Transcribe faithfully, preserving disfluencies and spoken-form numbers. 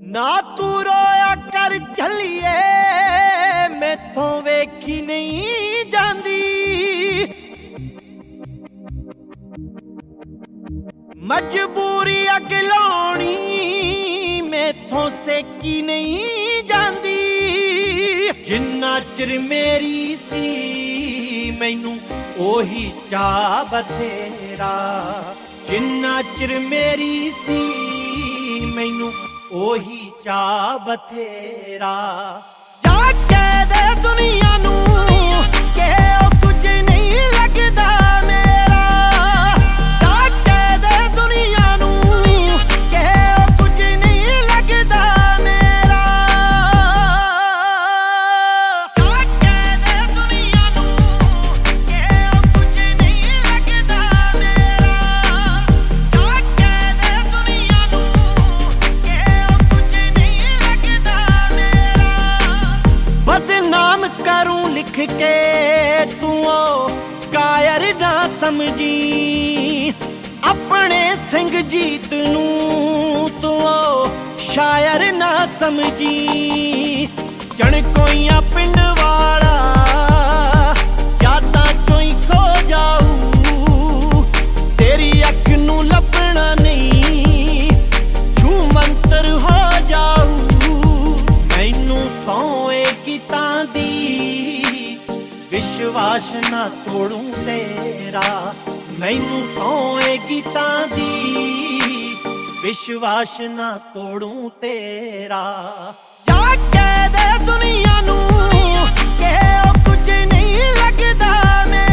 ना तू रोया कर झलिए मैथों वेखी नहीं जांदी। मजबूरी अग लाउणी मैथों सेकी नहीं जांदी। जिन्ना चिर मेरी सी मैनू ओही चा बथेरा। जिन्ना चिर मेरी सी मैनू ओही चा बथेरा। जाके दे दुनिया नू के ओ कुछ नहीं लगदा मेरा। जाके दे दुनिया नू के ओ कुछ नहीं लगदा मेरा। जाके दे दुनिया नू के ओ कुछ नहीं लगदा मेरा। जाके दे दुनिया नू के ओ कुछ नहीं लगदा मेरा। बदनाम करूं लिख के तू कायर ना समझी। अपने सिंह जीत नू तू शायर ना समझी। चणकोइयां पिंड वाला यादां चों ही खो जाऊ। तेरी अख नू लभना नहीं छू मंतर हो जाऊ। मैनू सौए गीतां दी विश्वास ना तोड़ूं तेरा। मैनू सौए गीतां दी विश्वास ना तोड़ूं तेरा। जाके दे दुनिया नू के ओ कुछ नहीं लगदा मेरा।